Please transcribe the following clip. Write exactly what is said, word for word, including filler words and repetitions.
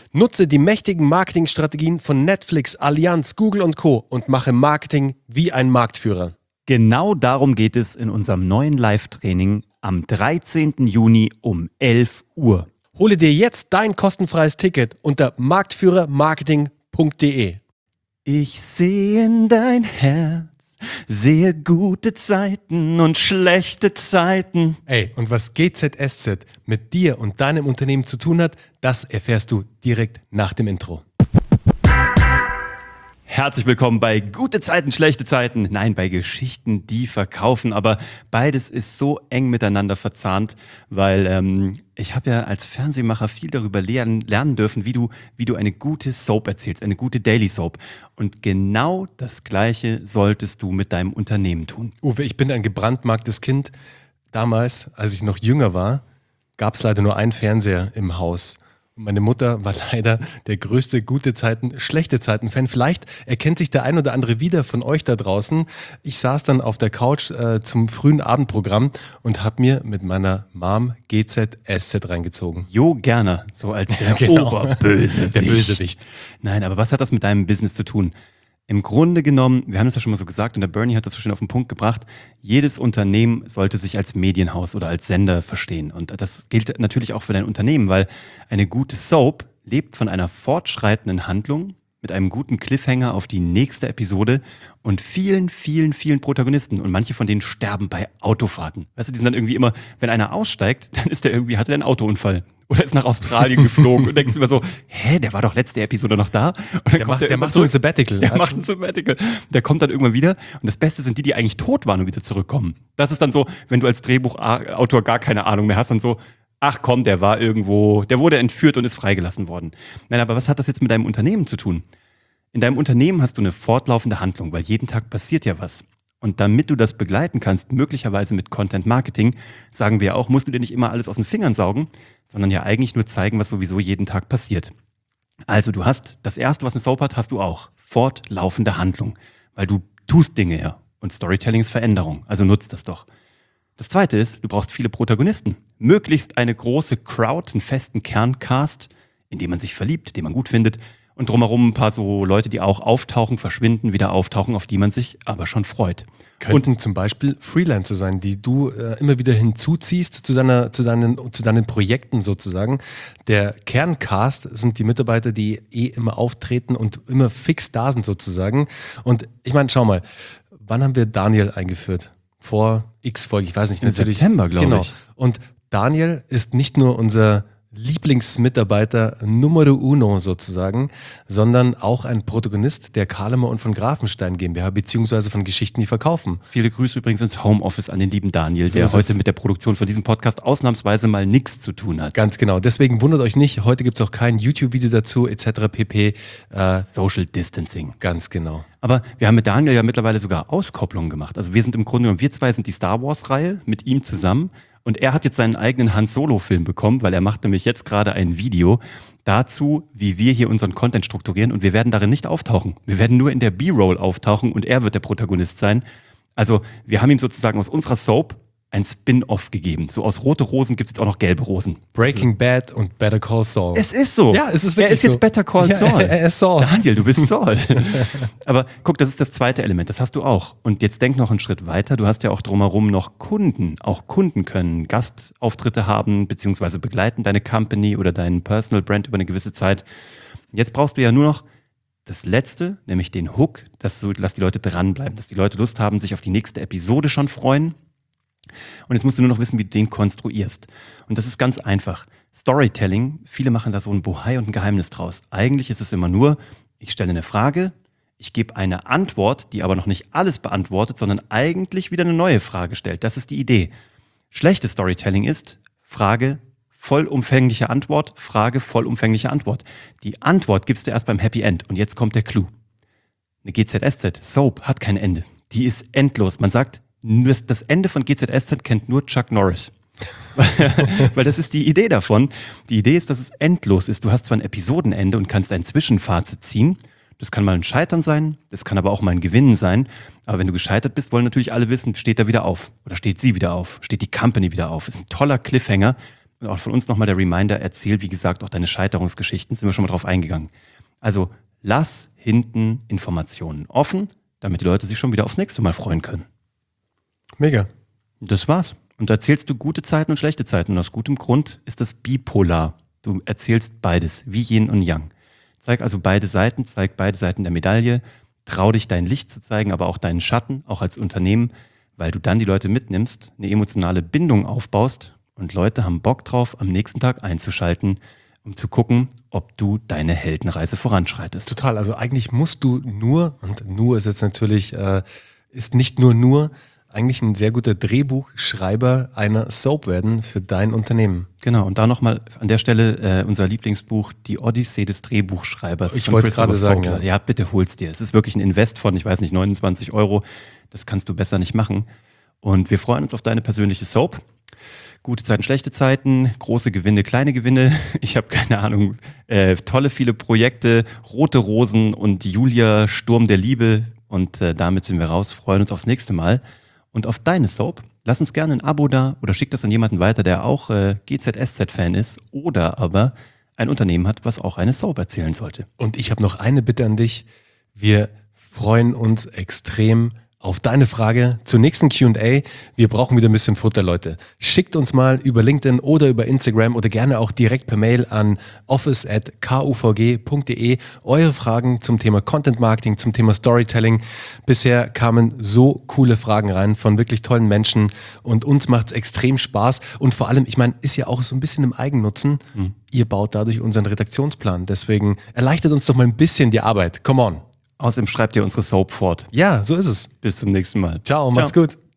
Nutze die mächtigen Marketingstrategien von Netflix, Allianz, Google und Co. und mache Marketing wie ein Marktführer. Genau darum geht es in unserem neuen Live-Training am dreizehnten Juni um elf Uhr. Hole dir jetzt dein kostenfreies Ticket unter marktführer marketing punkt de. Ich sehe in dein Herz, sehe gute Zeiten und schlechte Zeiten. Ey, und was G Z S Z mit dir und deinem Unternehmen zu tun hat, das erfährst du direkt nach dem Intro. Herzlich willkommen bei Gute Zeiten, schlechte Zeiten. Nein, bei Geschichten, die verkaufen. Aber beides ist so eng miteinander verzahnt, weil ähm, ich habe ja als Fernsehmacher viel darüber lernen, lernen dürfen, wie du, wie du eine gute Soap erzählst, eine gute Daily Soap. Und genau das Gleiche solltest du mit deinem Unternehmen tun. Uwe, ich bin ein gebrandmarktes Kind. Damals, als ich noch jünger war, gab es leider nur einen Fernseher im Haus. Meine Mutter war leider der größte gute Zeiten, schlechte Zeiten-Fan. Vielleicht erkennt sich der ein oder andere wieder von euch da draußen. Ich saß dann auf der Couch äh, zum frühen Abendprogramm und habe mir mit meiner Mom G Z S Z reingezogen. Jo, gerne, so als der Genau. Oberbösewicht. Der Bösewicht. Nein, aber was hat das mit deinem Business zu tun? Im Grunde genommen, wir haben das ja schon mal so gesagt und der Bernie hat das so schön auf den Punkt gebracht, jedes Unternehmen sollte sich als Medienhaus oder als Sender verstehen. Und das gilt natürlich auch für dein Unternehmen, weil eine gute Soap lebt von einer fortschreitenden Handlung mit einem guten Cliffhanger auf die nächste Episode und vielen, vielen, vielen Protagonisten. Und manche von denen sterben bei Autofahrten. Weißt du, die sind dann irgendwie immer, wenn einer aussteigt, dann ist der irgendwie, hatte der einen Autounfall. Oder ist nach Australien geflogen und denkst immer so, hä, der war doch letzte Episode noch da. Und dann Der kommt macht, der, der immer macht so zurück. ein Sabbatical. Der macht ein Sabbatical. Der kommt dann irgendwann wieder. Und das Beste sind die, die eigentlich tot waren und wieder zurückkommen. Das ist dann so, wenn du als Drehbuchautor gar keine Ahnung mehr hast, dann so, ach komm, der war irgendwo, der wurde entführt und ist freigelassen worden. Nein, aber was hat das jetzt mit deinem Unternehmen zu tun? In deinem Unternehmen hast du eine fortlaufende Handlung, weil jeden Tag passiert ja was. Und damit du das begleiten kannst, möglicherweise mit Content Marketing, sagen wir auch, musst du dir nicht immer alles aus den Fingern saugen, sondern ja eigentlich nur zeigen, was sowieso jeden Tag passiert. Also du hast, das Erste, was eine Soap hat, hast du auch. Fortlaufende Handlung. Weil du tust Dinge ja. Und Storytelling ist Veränderung. Also nutzt das doch. Das Zweite ist, du brauchst viele Protagonisten. Möglichst eine große Crowd, einen festen Kerncast, in den man sich verliebt, den man gut findet. Und drumherum ein paar so Leute, die auch auftauchen, verschwinden, wieder auftauchen, auf die man sich aber schon freut. Könnten und zum Beispiel Freelancer sein, die du äh, immer wieder hinzuziehst zu, deiner, zu, deinen, zu deinen Projekten sozusagen. Der Kerncast sind die Mitarbeiter, die eh immer auftreten und immer fix da sind sozusagen. Und ich meine, schau mal, wann haben wir Daniel eingeführt? Vor x Folgen, ich weiß nicht. Im natürlich. September, glaube genau. ich. Und Daniel ist nicht nur unser Lieblingsmitarbeiter Numero Uno sozusagen, sondern auch ein Protagonist der Kahlemer und von Grafenstein GmbH, beziehungsweise von Geschichten, die verkaufen. Viele Grüße übrigens ins Homeoffice an den lieben Daniel, der So ist heute es. mit der Produktion von diesem Podcast ausnahmsweise mal nichts zu tun hat. Ganz genau. Deswegen wundert euch nicht, heute gibt es auch kein YouTube-Video dazu, et cetera pp. Äh, Social Distancing. ganz genau. Aber wir haben mit Daniel ja mittlerweile sogar Auskopplungen gemacht. Also wir sind im Grunde genommen, wir zwei sind die Star Wars-Reihe mit ihm zusammen. Und er hat jetzt seinen eigenen Han-Solo-Film bekommen, weil er macht nämlich jetzt gerade ein Video dazu, wie wir hier unseren Content strukturieren. Und wir werden darin nicht auftauchen. Wir werden nur in der B-Roll auftauchen und er wird der Protagonist sein. Also wir haben ihm sozusagen aus unserer Soap ein Spin-Off gegeben. So aus rote Rosen gibt es jetzt auch noch gelbe Rosen. Breaking Bad und Better Call Saul. Es ist so. Ja, es ist Er wirklich ist jetzt so. Better Call Ja, Saul. er ist Saul. Daniel, du bist Saul. Aber guck, das ist das zweite Element. Das hast du auch. Und jetzt denk noch einen Schritt weiter. Du hast ja auch drumherum noch Kunden. Auch Kunden können Gastauftritte haben, beziehungsweise begleiten deine Company oder deinen Personal Brand über eine gewisse Zeit. Jetzt brauchst du ja nur noch das Letzte, nämlich den Hook, dass, du, dass die Leute dranbleiben, dass die Leute Lust haben, sich auf die nächste Episode schon freuen. Und jetzt musst du nur noch wissen, wie du den konstruierst. Und das ist ganz einfach. Storytelling, viele machen da so ein Bohai und ein Geheimnis draus. Eigentlich ist es immer nur, ich stelle eine Frage, ich gebe eine Antwort, die aber noch nicht alles beantwortet, sondern eigentlich wieder eine neue Frage stellt. Das ist die Idee. Schlechtes Storytelling ist Frage, vollumfängliche Antwort, Frage, vollumfängliche Antwort. Die Antwort gibst du erst beim Happy End. Und jetzt kommt der Clou. Eine G Z S Z, Soap, hat kein Ende. Die ist endlos. Man sagt, das Ende von G Z S Z kennt nur Chuck Norris. Weil das ist die Idee davon. Die Idee ist, dass es endlos ist. Du hast zwar ein Episodenende und kannst ein Zwischenfazit ziehen. Das kann mal ein Scheitern sein, das kann aber auch mal ein Gewinnen sein. Aber wenn du gescheitert bist, wollen natürlich alle wissen, steht er wieder auf oder steht sie wieder auf, steht die Company wieder auf. Ist ein toller Cliffhanger. auch von uns nochmal der Reminder, erzähl, wie gesagt, auch deine Scheiterungsgeschichten, sind wir schon mal drauf eingegangen. Also lass hinten Informationen offen, damit die Leute sich schon wieder aufs nächste Mal freuen können. Mega. Das war's. Und da erzählst du gute Zeiten und schlechte Zeiten. Und aus gutem Grund ist das bipolar. Du erzählst beides, wie Yin und Yang. Zeig also beide Seiten, zeig beide Seiten der Medaille. Trau dich, dein Licht zu zeigen, aber auch deinen Schatten, auch als Unternehmen, weil du dann die Leute mitnimmst, eine emotionale Bindung aufbaust und Leute haben Bock drauf, am nächsten Tag einzuschalten, um zu gucken, ob du deine Heldenreise voranschreitest. Total. Also eigentlich musst du nur, und nur ist jetzt natürlich, äh, ist nicht nur nur, eigentlich ein sehr guter Drehbuchschreiber einer Soap werden für dein Unternehmen. Genau, und da nochmal an der Stelle äh, unser Lieblingsbuch, Die Odyssee des Drehbuchschreibers. Ich wollte es gerade sagen. Ja. ja, bitte hol's dir. Es ist wirklich ein Invest von, ich weiß nicht, neunundzwanzig Euro. Das kannst du besser nicht machen. Und wir freuen uns auf deine persönliche Soap. Gute Zeiten, schlechte Zeiten, große Gewinne, kleine Gewinne. Ich habe keine Ahnung, äh, tolle viele Projekte, Rote Rosen und Julia, Sturm der Liebe. Und äh, damit sind wir raus, freuen uns aufs nächste Mal. Und auf deine Soap, lass uns gerne ein Abo da oder schick das an jemanden weiter, der auch äh, G Z S Z-Fan ist oder aber ein Unternehmen hat, was auch eine Soap erzählen sollte. Und ich habe noch eine Bitte an dich. Wir freuen uns extrem auf deine Frage zur nächsten Q und A. Wir brauchen wieder ein bisschen Futter, Leute. Schickt uns mal über LinkedIn oder über Instagram oder gerne auch direkt per Mail an office at k u v g punkt d e eure Fragen zum Thema Content Marketing, zum Thema Storytelling. Bisher kamen so coole Fragen rein von wirklich tollen Menschen und uns macht es extrem Spaß und vor allem, ich meine, ist ja auch so ein bisschen im Eigennutzen. Mhm. Ihr baut dadurch unseren Redaktionsplan. Deswegen erleichtert uns doch mal ein bisschen die Arbeit. Come on. Außerdem schreibt ihr unsere Soap fort. Ja, so ist es. Bis zum nächsten Mal. Ciao, macht's Ciao. gut.